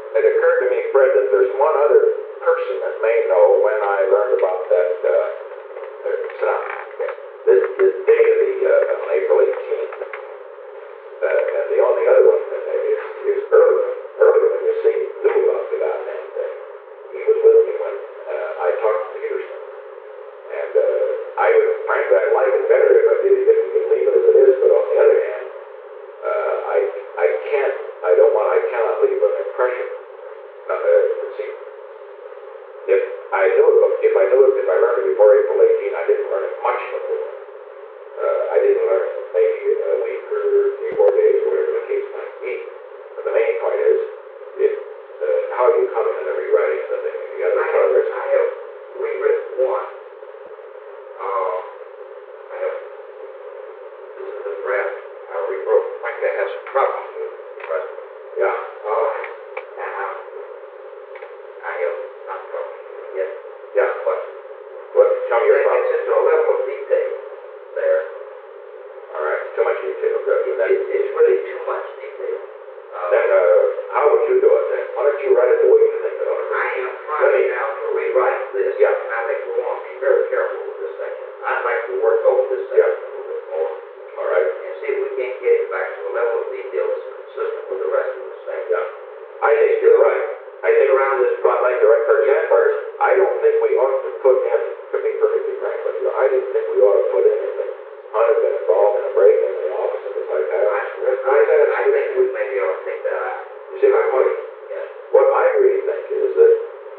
it occurred to me, Fred, that there's one other person that may know when I learned about that, this day of the, on April 18th, and the only other one that maybe is earlier than you see, knew about the goddamn thing. He was with me when I talked to Peterson. And frankly, I'd like it better if we could leave it as it is, but on the other hand, I cannot leave an impression. See, if I learned it before April 18, I didn't learn it much before. I didn't learn it maybe a week or 3 or 4 days, whatever the case might be. But the main point is, how you come in and rewriting the other progress. I have rewritten one. This is the draft I rewrote. Frankly, I have some problems with the president. Yeah. And I have not talked to you yet. Yeah. What? Tell me your problem. It's into a level of detail there. All right. Too much detail. It's really too much detail. Then how would you do it then? Why don't you write it the way you think it ought to be? I am trying now to rewrite this. Yeah. And I think we want to be very careful with this section. I'd like to work over this section a little bit more. All right. And see if we can't get it back to a level of detail that's consistent with the rest of the section. Yeah. I think you're right. I think around this like director examples, I don't think we ought to put in, to be perfectly frank with you, I didn't think we ought to put in anything. I've been involved in a break-in the office and things like that. I think we maybe ought to take that out. You see my point? Yes. What I really think is that,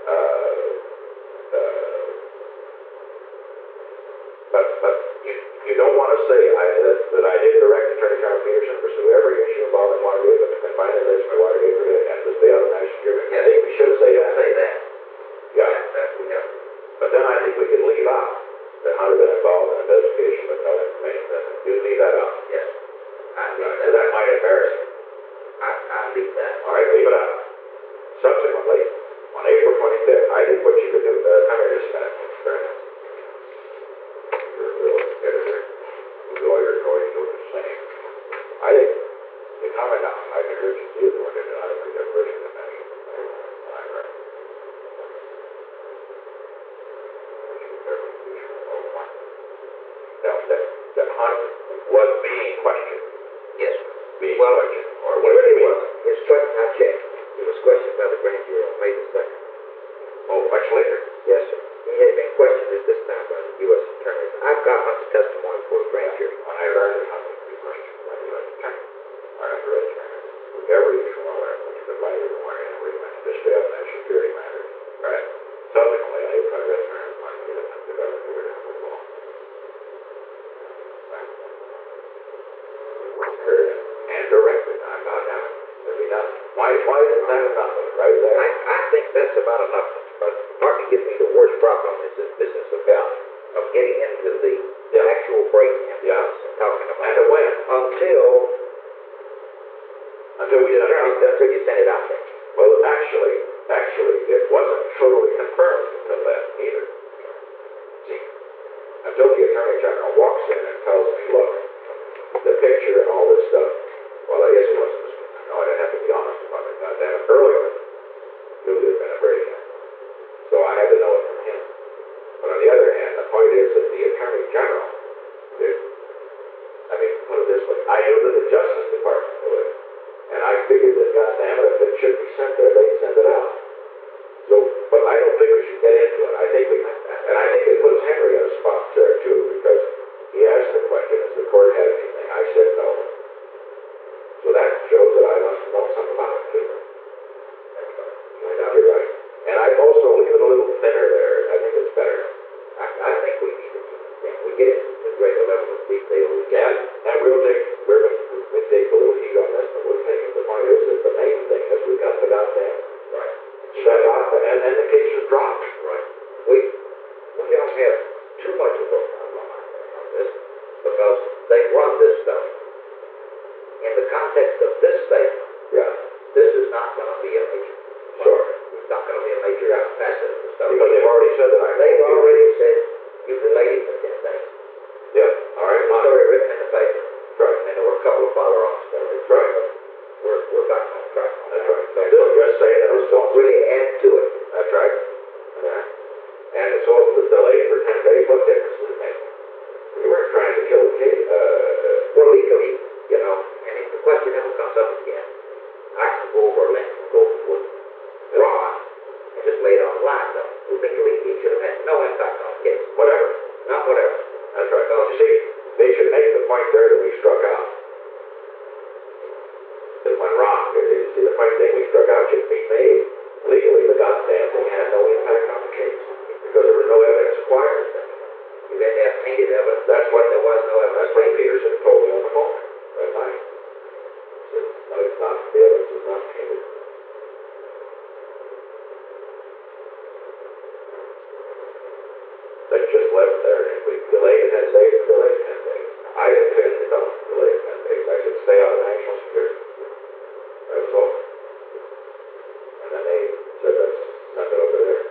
but you don't want to say that I did direct Attorney General Peterson to pursue every issue involving Watergate, but to confine the list for Watergate and to stay out of national security. I think we should say that. Say that. Yeah. That we have. But then I think we could leave out that Hunter been involved in investigation but no information. You leave that out. Yes. I leave So that might embarrass me. I leave that. All right, leave it out. Subsequently, on April 25th, I think what you could do, come here just a minute, Fred. You're a real editor. The lawyers always do the same. I think you comment on, I can urge you to do it, and I agree that version of that. That Hunt was being questioned. Yes. Being Well, questioned. Or it what really it was. His question, I checked. He was questioned by the grand jury on May the 2nd. Oh, much later. Yes, sir. He had been questioned at this time by the U.S. attorneys. I've got Hunt's testimony for the grand jury. When I learned that Hunt would be questioned by the U.S. attorney, I under attorney, with every issue on that, which the right of the warning and agreement to stay out national security matters. Right. Subsequently, I tried to turn my commitment to government figured out the law. Heard and directed. I'm not down. It'll be done. Why isn't that enough? Right there. I think that's about enough, Mr. President. Partly gives me the worst problem is this business of getting into the actual break-in. Yeah. And talking about And to when? Until we until you send it out there. Well, actually, it wasn't totally confirmed until then either. See, until the Attorney General walks in and tells me, look, the picture and all this stuff. Well, I guess it wasn't. No, I didn't have to be honest about it. Goddamn it, earlier, it would have been a break-in. So I had to know it from him. But on the other hand, the point is that the Attorney General did. I mean, put it this way, I knew that the Justice Department knew it. And I figured that, goddamn it, if it should be sent there, they'd send it out. So, but I don't think we should get into it. I think it puts Henry in a spot there, too, because he asked the question, has the court had anything? I said no. So that shows that I must know something about it, too. You're right. And I also leave it a little thinner there. I think it's better. I think we need to we get into a greater level of detail. We can. And we'll take a little heat on this, but we'll take it. The point is that the main thing is we got the goddamn shut off, and then the case was dropped. Right. We don't have too much of a problem on this because they run this stuff. In the context of this statement, this is not going to be a major. Sure. It's not going to be a major facet of the stuff. Because they've already said that they've already said you delayed for 10 days. Yeah. All right. It's already written in the paper. Right. And there were a couple of follow-ups. Right. We're back on track on that. That's right. So this just saying that This it's don't really add to it. That's right. Yeah. And so it was delayed for 10 days. What difference does it make? We weren't trying to kill the case. Well, legally, you know, and if the question ever comes up again, I can go over a length and go with Ron and just lay it on the line, though. We think legally should have had no impact on the case. Whatever. Not whatever. That's right. You see, they should make the point there that we struck out. That went wrong. You see, the point thing we struck out should be made. Legally, the goddamn thing had no impact on the case because there was no evidence acquired. You had to have tainted evidence. That's what there was no evidence. That's what Peterson told me on the phone that night. He said, no, it's not, the evidence is not tainted. They just left it there. If we delayed it 10 days, delayed it 10 days. I didn't say anything about delay it 10 days. I said, stay out of national security. That was all. And then they said, let's send it over there.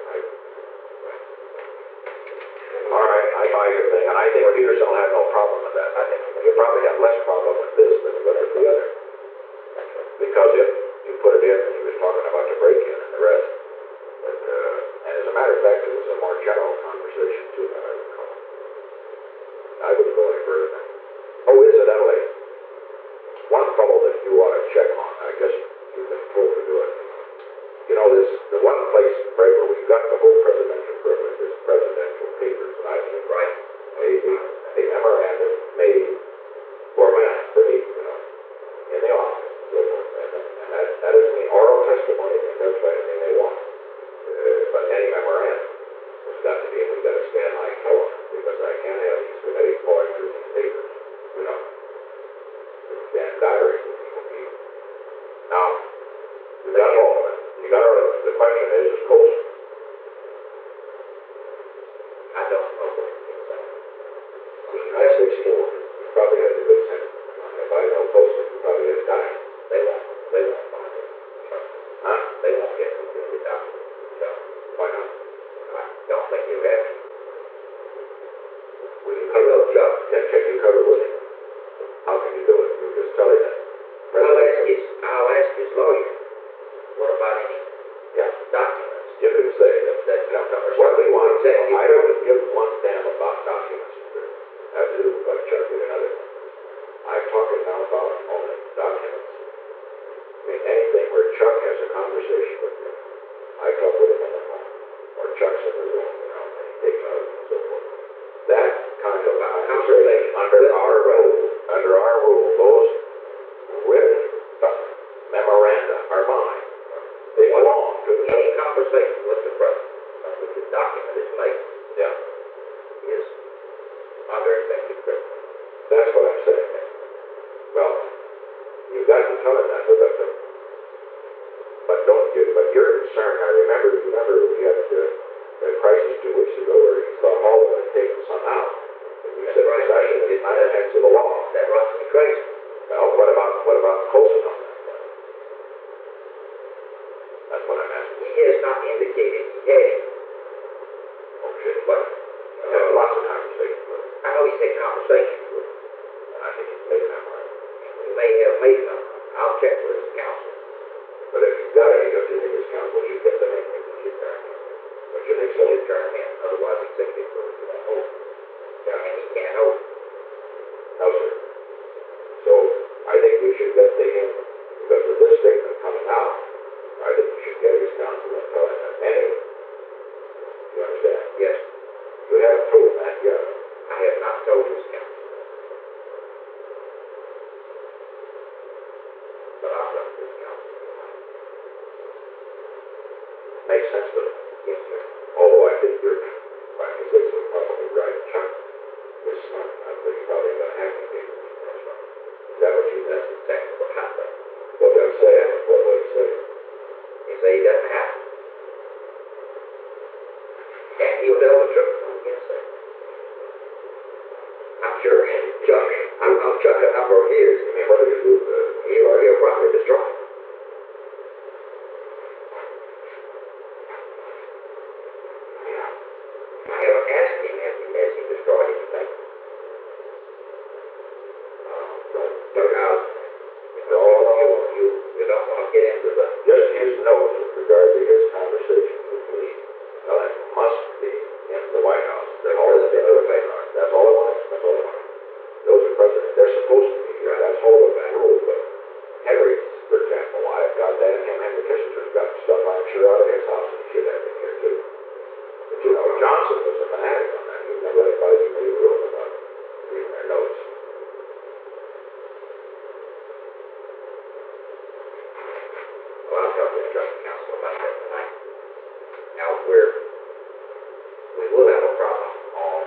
All right, I buy your thing, and I think Peterson will have no problem with that. I think he'll probably have less problem with this than with the other. Because if you put it in, and he was talking about the break-in and the rest. But, and as a matter of fact, it was a more general conversation, too, that I recall. I wouldn't go any further than. Oh, incidentally, one fellow that you ought to check on, I guess you've been told to do it. You know, the one place right where we got the whole presidential privilege is presidential papers, and I think, right, a memorandum made for me, you know, in the office, so forth. And that doesn't mean oral testimony, they can testify anything they want. But any memorandum has got to be, we've got to stand like hell on it, because I can't have these committees going through these papers, you know. And diaries with people. Now, we got all of it. You got our, the question is Colson. I don't know what it is. I say still, he probably has a good sense. If I know Colson, he probably has died. They won't find it. Huh? They won't get completely documented. No. Why not? I don't think you have to. Will you cover the job? Can you cover with him? How can you do it? You just tell him that. I'll ask his lawyer. What about any documents? You can say that what we want to say, I don't give one damn about documents. I have to do what Chuck did another. I'm talking now about only documents. I mean, anything where Chuck has a conversation with me. I talk with him on the phone. Or Chuck's in the room, you know, and he takes out and so forth. That kind of conversation under our rule, those written memoranda are mine. They belong to the any conversation with the president, with the document is made. Yeah. Is under executive privilege. That's what I'm saying. Well, you've got to tell him that, but don't you, but you're concerned. I remember we had a crisis 2 weeks ago where he thought all of it had taken some out. And you said possession is not an end to the law. That runs me crazy. Well, what about Colson on that? That's what I'm asking. He has not indicated he had it. Oh, shit. But I've had lots of conversations with him. I know he's had conversations with him. And I think he's made them right. He may have made them. I'll check with his counsel. But if you've got any of his counsel, you get them in. You can turn him in. But you think so? You turn him in. Otherwise, executive privilege won't hold. Yeah. And he can't hold. No, sir. So I think we should get to him, because with this statement coming out, I think we should get his counsel and tell him that any. You understand? Yes. You haven't told him that yet. I have not told his counsel. But I'll talk to his counsel. Makes sense to him. Yes, sir. Although I think your accusation is probably right. Chuck is smart. I think he's probably going to have to be. Is that what you meant? That's exactly what happened. What did I say? What would he say? He said he doesn't have to. And he'll tell the truth. Yes, sir. I'm sure Chuck, I've known Chuck a number of years. I mean, what did you do? He'll probably destroy it. I haven't asked Well, I'll talk to the trustee council about that tonight. Now, we will have a problem on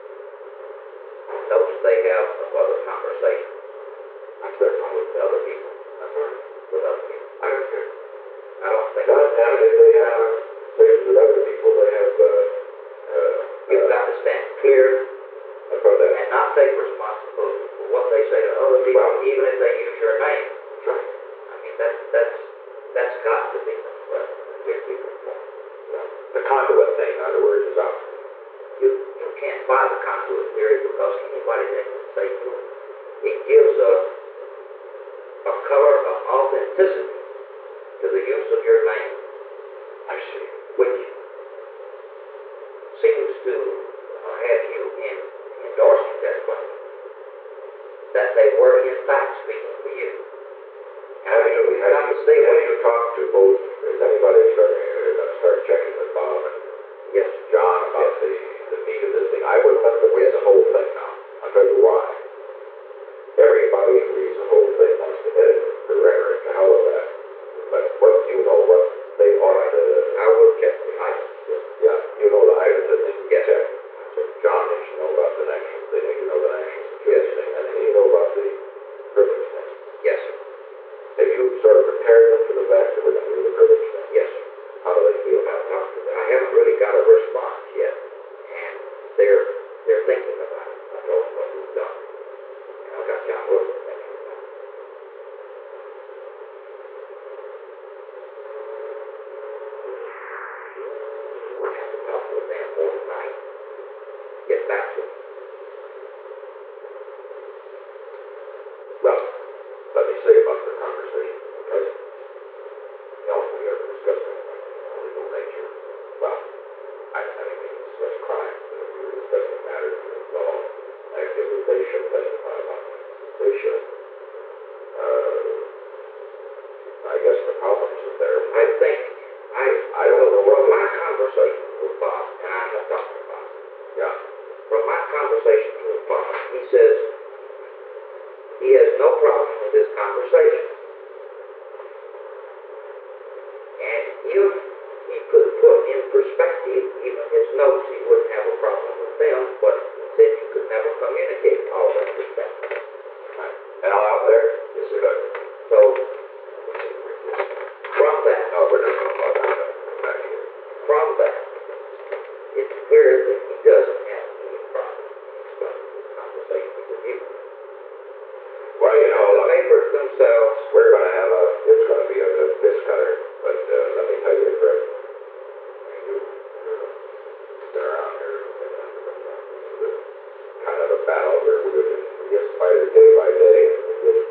notes they have of other conversations. That's their problem. With other people. That's all right. With other people. I understand. I don't think. Not having it, they have conversations with other people, they have, You've got to stand clear about that. and not take responsibility for what they say to other people, Well, even if they use your name. that's right. I mean, that's got to be what give people more. The conduit thing, in other words, is out. You can't buy the conduit theory because anybody that can say to it. It gives a color of authenticity to the use of your name, I see. which seems to have you in endorsing that claim, that they were in fact speaking for you. And I think we've got to stay Have away. you talked to both, is anybody start checking with Bob and Yes, John about the need of this thing? I would let them read the whole thing now. I'll tell you why. Everybody who reads the whole thing wants to edit the rhetoric, the hell of that. But what you know, what they ought to, I will check the items. yeah, you know the items that they can Yes. check. So John needs to know about the national, they need to know the national security thing, and they need to know about the privilege thing. Yes, sir. Have you sort of prepared them for the fact that we're going to do the privilege thing? Yes, sir. How do they feel I've about it? talked to them. I haven't really got a response yet, and they're thinking about it. I told them what we've done. And I got John Wilson thinking about it. I have to talk with them more tonight. Get back to them. Well, let me say about the conversation with the president. You know, we ever discussed anything of legal nature. Well, I didn't mean to discuss crime, but if we were discussing matters that involve activities they should testify about. They should. I guess the problem is that they're, I think, I don't know what from my the, conversation with Bob, and I have talked to Bob, yeah, from my conversation with Bob, he says he has no problem with this conversation. And if he could put in perspective even his notes, he wouldn't have a problem with them, but he said he could never communicate all that perspective. right. And all out there? Yes, sir. Good. So, from that, No, we're not going to talk about that. Back here. from that, it's clear that he doesn't have any problem explaining this conversation with you. Well, you know, The papers themselves, we're going to have it's going to be a good fist cutter, but let me tell you, Fred, you've been around here, this is kind of a battle where we just fight it day by day. Just,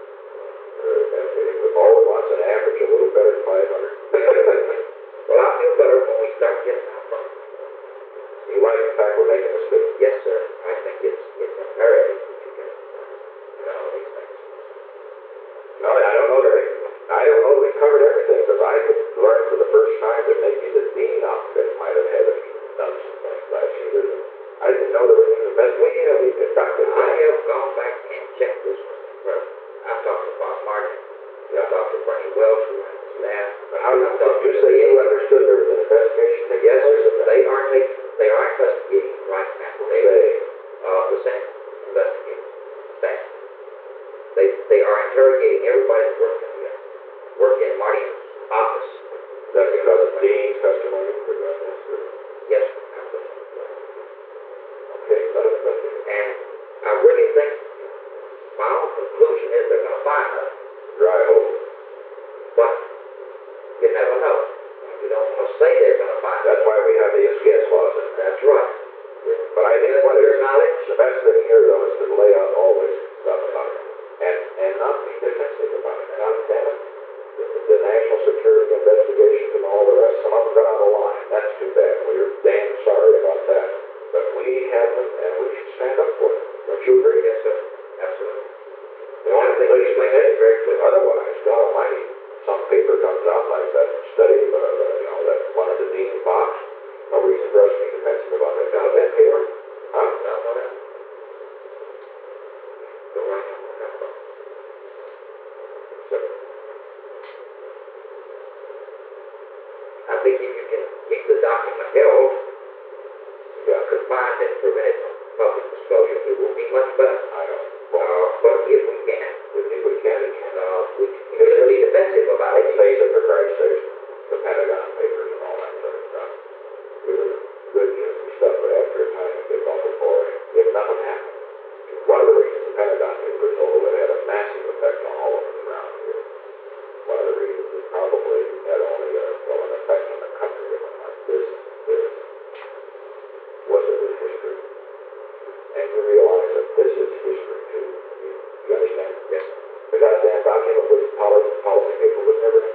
and if all at once, an average a little better than 500. well, I feel better when we start getting out from it. You like the fact we're making mistakes? Yes, sir. I think it's imperative that you get all these things. No, I don't know that we covered everything, but I could learn for the first time that maybe the Dean outfit might have had done some things last year. I didn't know there was even been, we have even conducted. I have gone back and checked this with the president. I've talked to Bob Martin. I've talked to Bernie Welch, who runs the staff. But how did you say you understood there was an investigation taking Yes, place? sir. They are investigating right now. The Senate investigating staff. They are interrogating everybody that worked in Martin's office. That's because of Dean's testimony for this? Yes, sir. Absolutely. Okay, let us investigate. And I really think my own conclusion is they're going to find us. Dry hole. But you never know. You don't want to say they're going to find us. That's why we have the SGS laws in there. That's right. But I think what Their is knowledge. the best thing here, though, is to lay out all this stuff about it. And not be defensive about it. God damn it. The national security investigations and all the rest, some of them got out of line. That's too bad. We're damn sorry about that. But we have them, and we should stand up for them. Don't you agree? Yes, sir. Absolutely. The only thing we make it very clear. Otherwise, God almighty, some paper comes out like that study, that one of the Dean Fox. No reason for us to be defensive about that. Got that paper? Huh? No, whatever. Go right on. So, I think if you can keep the document held, confined and prevent public disclosure, it will be much better. I know. But if we can, If we can, we shouldn't be defensive about let's it. face it, for Christ's sake, the Pentagon Papers and all that sort of stuff. It was good, juicy stuff, but after a time it gets awful boring. If nothing happened. One of the reasons the Pentagon Papers, although it had a massive effect on all of us around here, one of the reasons is probably had only an effect on the country of like this was it was history. And you realize that this is history too. You understand? Yes. The goddamn document was policy paper was never